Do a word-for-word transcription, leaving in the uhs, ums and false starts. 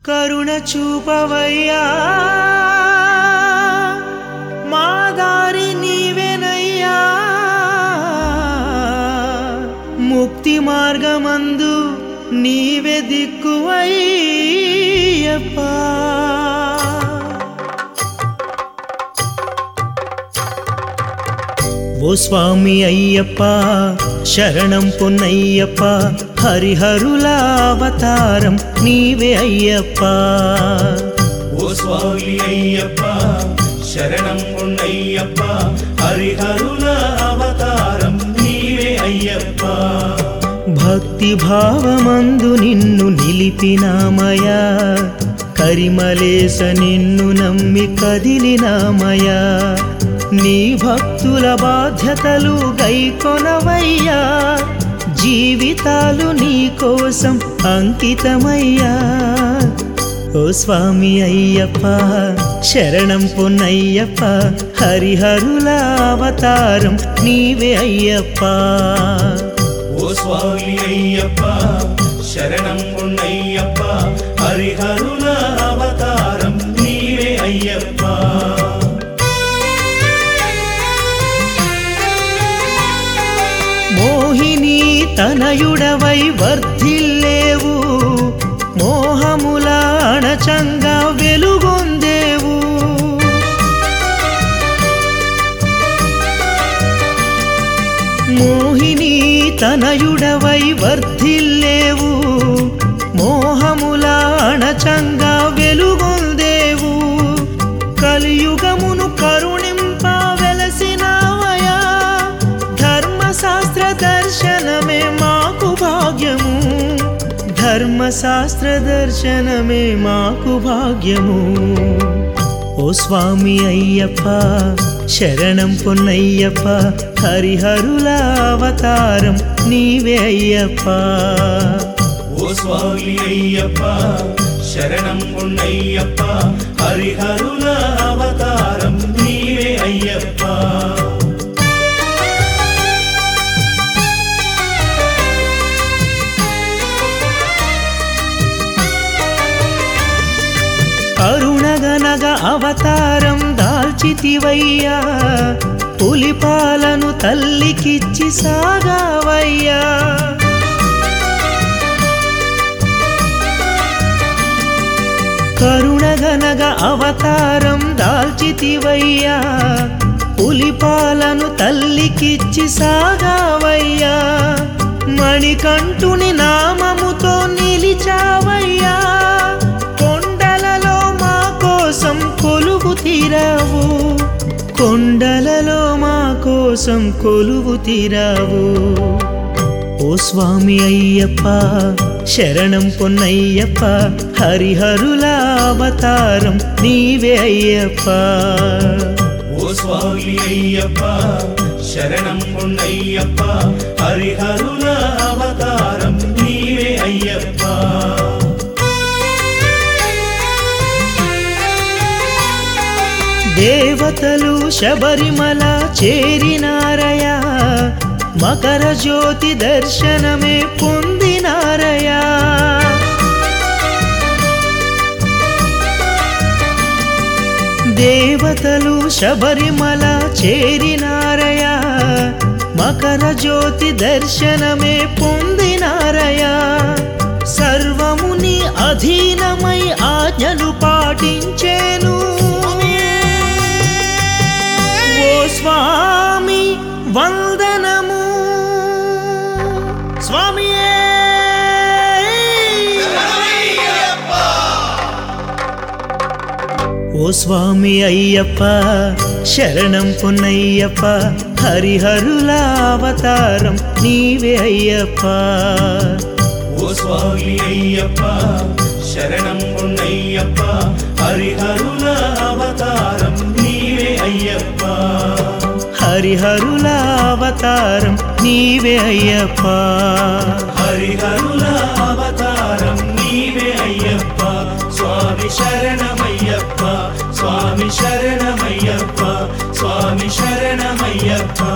కరుణ చూపవయ్యా మా దారి నీవేనయ్యా ముక్తి మార్గమందు నీవే దిక్కువయ్యప్పా ఓ స్వామి అయ్యప్ప శరణం పొన్నయ్యప్ప హరిహరుల అవతారం నీవే అయ్యప్ప ఓ స్వామి అయ్యప్ప శరణం పొన్నయ్యప్ప హరిహరుల అవతారం నీవే అయ్యప్ప భక్తి భావమందు నిన్ను నిలిపినామయా కరిమలేస నిన్ను నమ్మి కదిలినామయా నీ భక్తుల బాధ్యతలు గైకొనవయ్యా జీవితాలు నీ కోసం అంకితమయ్యా ఓ స్వామి అయ్యప్ప శరణం పొన్నయ్యప్ప హరిహరుల అవతారం నీవే అయ్యప్ప ఓ స్వామి అయ్యప్ప శరణం పొన్నయ్యప్ప హరిహరుల అవతారం నీవే అయ్యప్ప మోహిని తనయుడవై వర్ధిల్లేవు మోహముల అణచంగా వెలుగొందేవు మోహిని తనయుడవై వర్ధిల్లేవు మోహముల అణచంగా వెలుగొందేవు కలియుగమును కరుణింప వెలసినావయా ధర్మశాస్త్ర దర్శనమే మాకు భాగ్యము ధర్మశాస్త్ర దర్శనమే మాకు భాగ్యము ఓ స్వామి అయ్యప్ప శరణం పొన్నయ్యప్ప హరిహరుల అవతారం నీవే అయ్యప్ప ఓ స్వామి అయ్యప్ప శరణం పొన్నయ్యప్ప హరిహరుల అవతారం నీవే అయ్యప్ప అరుణగనగ అవతారం దాల్చితివయ్యా పులిపాలను తల్లికిచ్చి సాగావయ్యా కరుణగనగ అవతారం దాల్చితివయ్యా పులిపాలను తల్లికిచ్చి సాగావయ్యా మణికంఠుని నామముతో నిలిచావయ్యా కొండలలో మా కోసం కొలువు తీరావు కొండలలో మా కోసం కొలువు తీరావు ఓ స్వామి అయ్యప్ప శరణం పొన్నయ్యప్ప హరిహరుల అవతారం నీవే అయ్యప్ప ఓ స్వామి అయ్యప్ప శరణం పొన్నయ్యప్ప హరిహరుల అవతారం నీవే అయ్యప్ప దేవతలు శబరిమల చేరినారయా మకర జ్యోతి దర్శనమే పొందినారయా దేవతలు శబరిమల చేరినారయా మకర జ్యోతి దర్శనమే పొందినారయా సర్వముని అధీనమై ఆజ్ఞలు పాటించేను ఓ స్వామి వందనము స్వామియే ఓ స్వామి అయ్యప్ప శరణం పొన్నయ్యప్ప హరిహరుల అవతారం నీవే అయ్యప్ప ఓ స్వామి అయ్యప్ప శరణం పొన్నయ్యప్ప హరిహరుల అవతారం నీవే అయ్యప్ప హరిహరుల అవతారం నీవే అయ్యప్ప హరిహరుల అవతారం నీవే అయ్యప్ప స్వామి శరణమయ్యప్ప స్వామి శరణమయ్యప్ప స్వామి శరణమయ్యప్ప